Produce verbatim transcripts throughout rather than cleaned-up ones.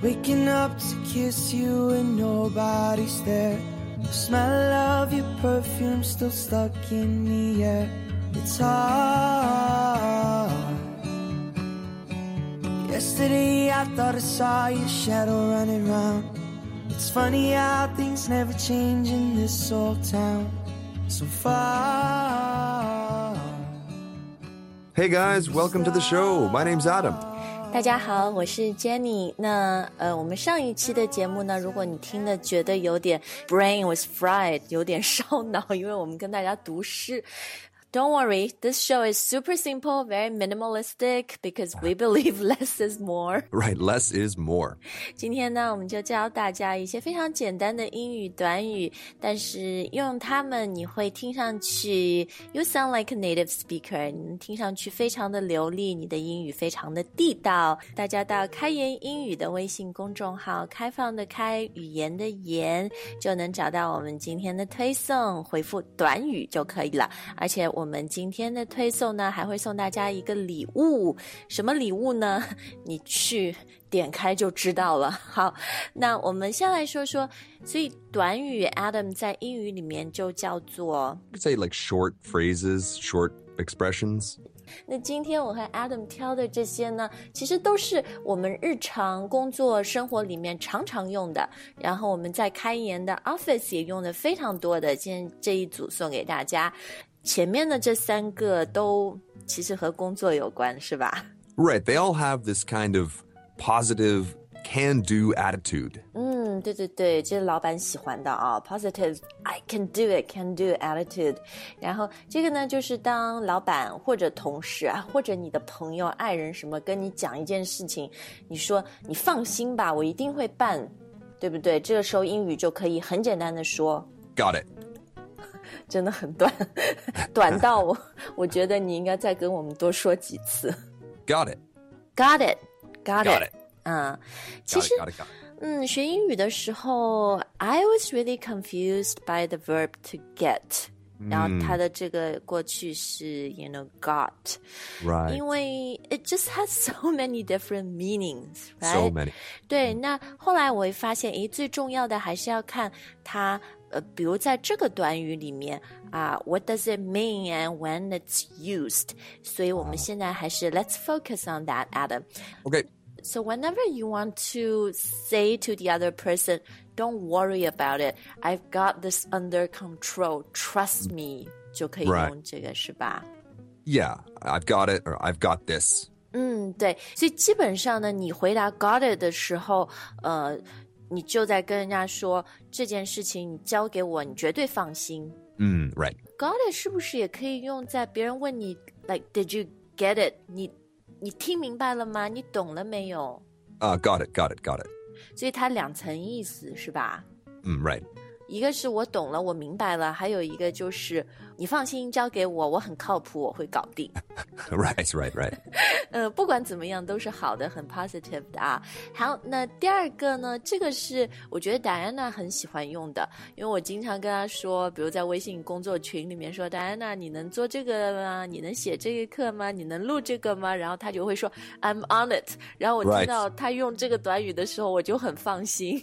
Waking up to kiss you and nobody's there. The smell of your perfume still stuck in the air. It's hard. Yesterday I thought I saw your shadow running round. It's funny how things never change in this old town. So far. Hey guys, welcome to the show. My name's Adam. 大家好，我是 Jenny。那呃，我们上一期的节目呢，如果你听的觉得有点 brain was fried， 有点烧脑，因为我们跟大家读诗。Don't worry, this show is super simple, very minimalistic, because we believe less is more. Right, less is more. 今天呢，我们就教大家一些非常简单的英语短语，但是用它们你会听上去 You sound like a native speaker， 你听上去非常的流利，你的英语非常的地道。大家到开言英语的微信公众号，开放的开，语言的言，就能找到我们今天的推送，回复短语就可以了。而且我我们今天的推送呢，还会送大家一个礼物。什么礼物呢？你去点开就知道了。好，那我们先来说说，所以短语 Adam 在英语里面就叫做 You could say like short phrases, short expressions. 那今天我和 Adam 挑的这些呢，其实都是我们日常工作生活里面常常用的，然后我们在开言的 Office 也用的非常多的，今天这一组送给大家。前面的这三个都其实和工作有关，是吧？ Right, they all have this kind of positive can-do attitude. 嗯，对对对，这是老板喜欢的啊 ，positive I can do it, can do attitude. 然后这个呢，就是当老板或者同事啊，或者你的朋友、爱人什么跟你讲一件事情，你说你放心吧，我一定会办，对不对？这个时候英语就可以很简单的说 Got it. 真的很短短到我我觉得你应该再跟我们多说几次 Got it Got it Got it, Got it. 嗯，其实 got it, got it, got it. 嗯，学英语的时候 I was really confused by the verb to get、嗯、然后它的这个过去是 you know got Right. 因为 it just has so many different meanings right? So many. 对，那后来我会发现诶，最重要的还是要看它呃，比如在这个短语里面啊、uh, ，what does it mean and when it's used？ 所以我们现在还是 let's focus on that, Adam. Okay. So whenever you want to say to the other person, don't worry about it. I've got this under control. Trust me. 就可以用这个，是吧？ Yeah, I've got it or I've got this. 嗯，对，所以基本上呢，你回答 got it 的时候，呃。你就在跟人家说这件事情你交给我，你绝对放心。 嗯 right. Got it 是不是也可以用在别人问你 like did you get it？ 你你听明白了吗？你懂了没有？ Uh, got it, got it, got it. 所以它两层意思是吧？ 嗯 right. 一个是我懂了，我明白了，还有一个就是你放心交给我，我很靠谱，我会搞定。 right, right, right. 呃，不管怎么样都是好的，很 positive 的啊。好，那第二个呢，这个是我觉得 Diana 很喜欢用的，因为我经常跟她说，比如在微信工作群里面说 Diana 你能做这个吗？你能写这个课吗？你能录这个吗？然后她就会说 I'm on it， 然后我听到她用这个短语的时候我就很放心。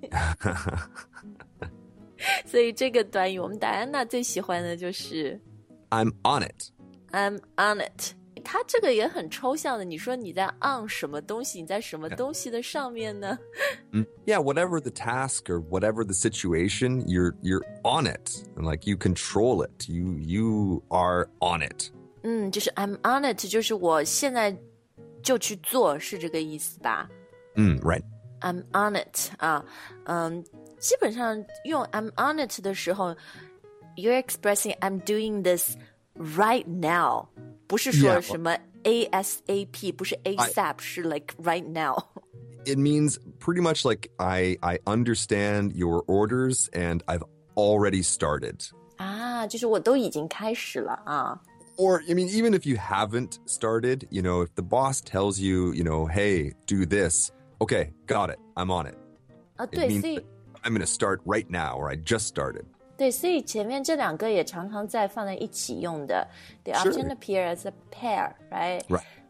所以这个短语我们戴安娜最喜欢的就是 I'm on it I'm on it 它这个也很抽象的，你说你在 on 什么东西，你在什么东西的上面呢？ Yeah, whatever the task or whatever the situation, you're you're on it. And like you control it. You you are on it. 嗯，就是 I'm on it 就是我现在就去做，是这个意思吧？ 嗯 right. I'm on it 啊，嗯，基本上用 I'm on it 的时候 you're expressing I'm doing this right now， 不是说什么 ASAP， 不是 ASAP， 是 like right now。 It means pretty much like I I understand your orders and I've already started. 啊，就是我都已经开始了啊。 Or, I mean, even if you haven't started, you know, if the boss tells you, you know, hey, do this.Okay, got it. I'm on it. 啊，对，所以 I'm going to start right now, or I just started. 对，所以前面这两个也常常在放在一起用的。They often appear as a pair, right? Right.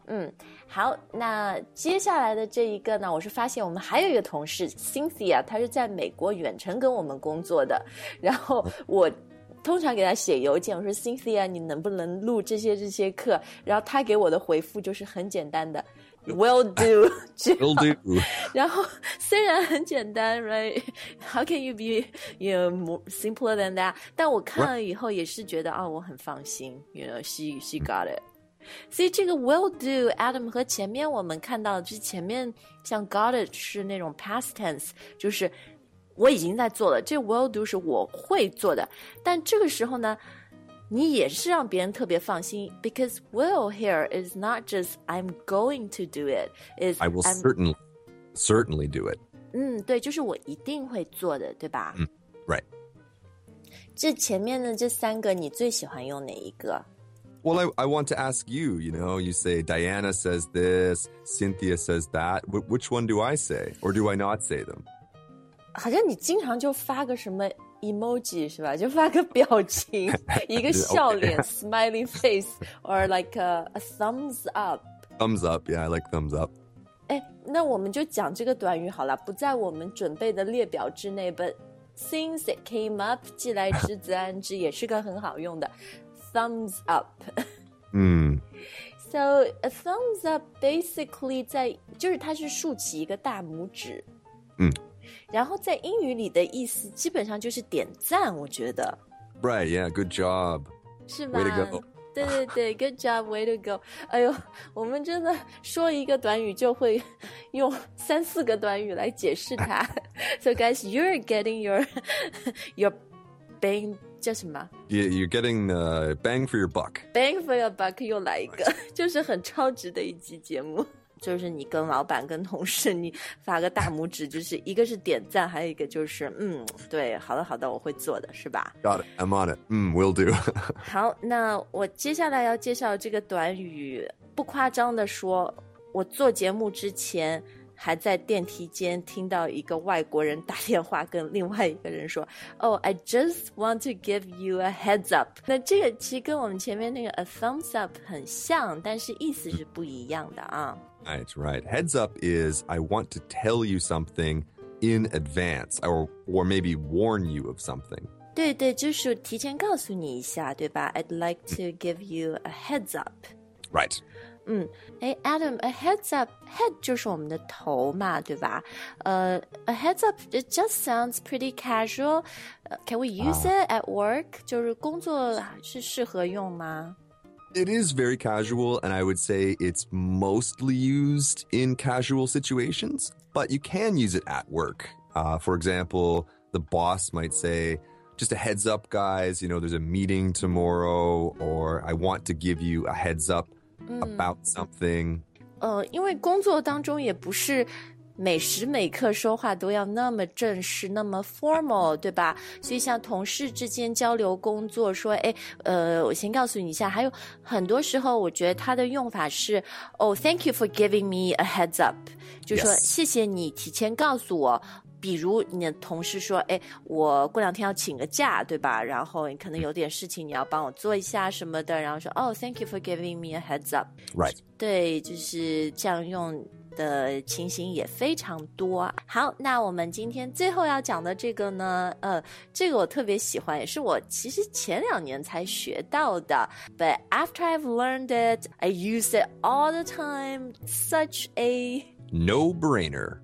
嗯，好，那接下来的这一个呢，我是发现我们还有一个同事 Cynthia， 她是在美国远程跟我们工作的，然后我通常给她写邮件，我说 Cynthia 你能不能录这些这些课，然后她给我的回复就是很简单的 Will do Will do 然后虽然很简单 right How can you be you know more simpler than that 但我看了以后也是觉得啊、哦、我很放心 you know she she got it所以这个 will do Adam 和前面我们看到就是前面像 got it 是那种 past tense 就是我已经在做了，这 will do 是我会做的，但这个时候呢你也是让别人特别放心 because will here is not just I'm going to do it is I will I'm, certainly certainly do it 嗯对就是我一定会做的对吧、 嗯、Right 这前面的这三个你最喜欢用哪一个 Well, I, I want to ask you, you know, you say Diana says this, Cynthia says that. Wh- which one do I say? Or do I not say them? 好像你经常就发个什么 emoji 是吧？就发个表情，一个笑脸 smiley face or like a, a thumbs up. Thumbs up, yeah, I like thumbs up. 哎，那我们就讲这个短语好了，不在我们准备的列表之内 but since it came up 既来之则安之也是个很好用的thumbs up 嗯 So a thumbs up basically 在就是它是竖起一个大拇指嗯然后在英语里的意思基本上就是点赞我觉得 Right, yeah, good job 是吧 Way to go 对对对 Good job, way to go 哎呦我们真的说一个短语就会用三四个短语来解释它So guys, you're getting your your bang叫什么 You're getting uh, bang for your buck Bang for your buck 又来一个就是很超值的一期节目就是你跟老板跟同事你发个大拇指就是一个是点赞还有一个就是嗯对好的好的我会做的是吧 Got it, I'm on it 嗯 will do 好那我接下来要介绍这个短语不夸张的说我做节目之前还在电梯间听到一个外国人打电话跟另外一个人说 Oh, I just want to give you a heads up 那这个其实跟我们前面那个 a thumbs up 很像但是意思是不一样的啊 Right, right. Heads up is I want to tell you something in advance or, or maybe warn you of something 对对就是提前告诉你一下对吧 I'd like to give you a heads up Right 嗯，哎 Adam, a heads up, head 就是我们的头嘛，对吧？呃、uh, a heads up, it just sounds pretty casual. Uh, can we use it at work? 就是工作是适合用吗？ It is very casual, and I would say it's mostly used in casual situations, but you can use it at work. Uh, for example, the boss might say, just a heads up, guys, you know, there's a meeting tomorrow, or I want to give you a heads up.About something 呃，因为工作当中也不是每时每刻说话都要那么正式那么 formal 对吧所以像同事之间交流工作说诶呃，我先告诉你一下还有很多时候我觉得它的用法是 Oh, thank you for giving me a heads up 就是说 Yes. 谢谢你提前告诉我比如你的同事说诶我过两天要请个假对吧然后你可能有点事情你要帮我做一下什么的然后说 Oh, thank you for giving me a heads up Right 对就是这样用的情形也非常多好那我们今天最后要讲的这个呢呃，这个我特别喜欢也是我其实前两年才学到的 But after I've learned it I use it all the time Such a No-brainer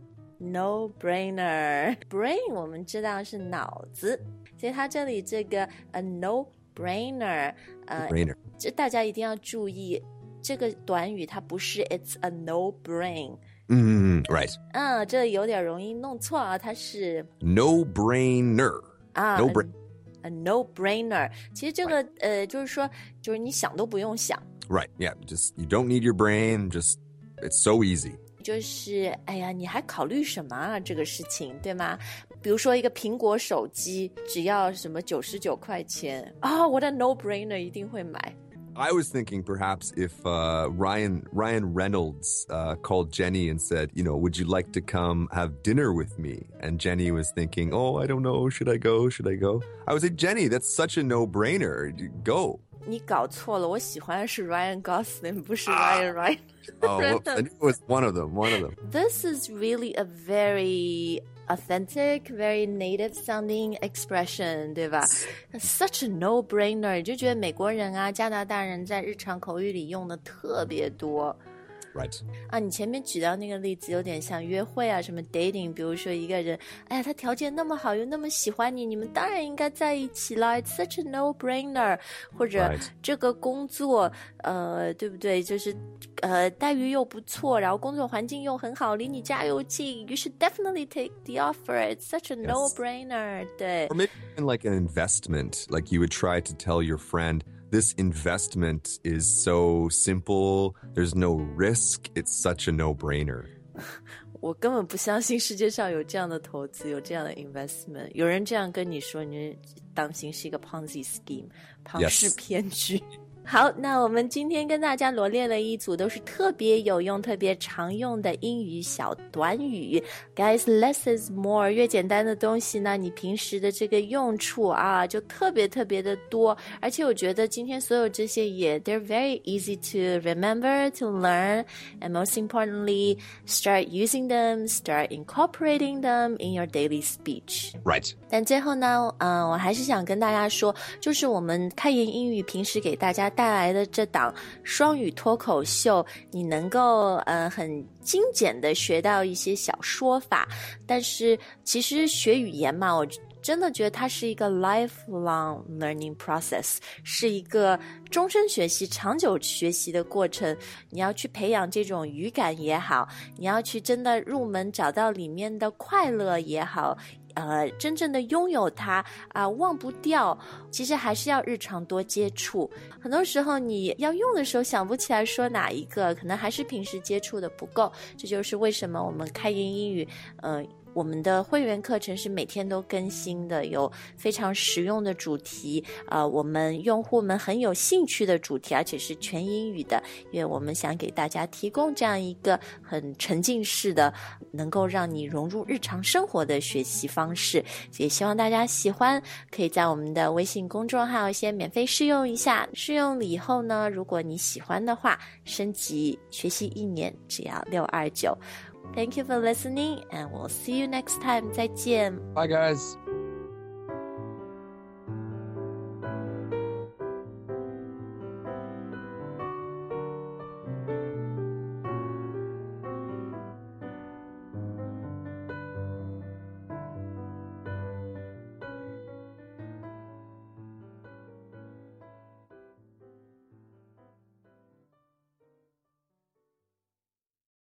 No-brainer Brain 我们知道是脑子所以它这里这个 a no-brainer 呃， brainer 这大家一定要注意这个短语它不是 it's a no-brain mm, Right 嗯，这有点容易弄错啊它是 No-brainer 啊 No-brainer a, a no-brainer 其实这个、right. 呃，就是说就是你想都不用想 Right, yeah, just you don't need your brain just it's so easy 就是哎呀你还考虑什么啊这个事情对吗比如说一个苹果手机只要什么九十九块钱啊、oh, what a no-brainer 一定会买 I was thinking perhaps if uh, Ryan Ryan Reynolds uh, called Jenny and said, you know, would you like to come have dinner with me? And Jenny was thinking, oh, I don't know, should I go? Should I go? I would say, Jenny, that's such a no-brainer. Go. 你搞错了，我喜欢的是 Ryan Gosling， 不是 Ryan Ryan。Oh, whoops, I knew it was one of them, one of them. This is really a very authentic, very native sounding expression, 对吧？ Such a no-brainer， 就觉得美国人啊、加拿大人在日常口语里用的特别多。 Right. 啊，你前面举到那个例子有点像约会啊，什么 dating， 比如说一个人，哎呀，他条件那么好，又那么喜欢你，你们当然应该在一起啦 ，It's such a no-brainer。或者 Right. 这个工作，呃，对不对？就是呃，待遇又不错，然后工作环境又很好，离你家又近 ，You should definitely take the offer. It's such a Yes. no-brainer。对。 Or maybe even like an investment, like you would try to tell your friend.This investment is so simple. There's no risk. It's such a no-brainer. 我根本不相信世界上有这样的投资，有这样的 investment。有人这样跟你说，你当心是一个 Ponzi scheme， 庞氏骗局。Yes. 好，那我们今天跟大家罗列了一组都是特别有用、特别常用的英语小短语。Guys, less is more。越简单的东西呢，你平时的这个用处啊，就特别特别的多。而且我觉得今天所有这些也 they're very easy to remember, to learn, and most importantly, start using them, start incorporating them in your daily speech. Right. 但最后呢，嗯、呃，我还是想跟大家说，就是我们开言英语平时给大家带来的这档双语脱口秀，你能够呃很精简的学到一些小说法，但是其实学语言嘛，我真的觉得它是一个 lifelong learning process， 是一个终身学习、长久学习的过程。你要去培养这种语感也好，你要去真的入门找到里面的快乐也好，呃，真正的拥有它啊、呃，忘不掉，其实还是要日常多接触。很多时候你要用的时候想不起来说哪一个，可能还是平时接触的不够。这就是为什么我们开言英语，呃。我们的会员课程是每天都更新的，有非常实用的主题，呃，我们用户们很有兴趣的主题，而且是全英语的，因为我们想给大家提供这样一个很沉浸式的，能够让你融入日常生活的学习方式，也希望大家喜欢，可以在我们的微信公众号先免费试用一下，试用了以后呢，如果你喜欢的话，升级学习一年只要六二九。Thank you for listening, and we'll see you next time. 再见。 Bye, guys.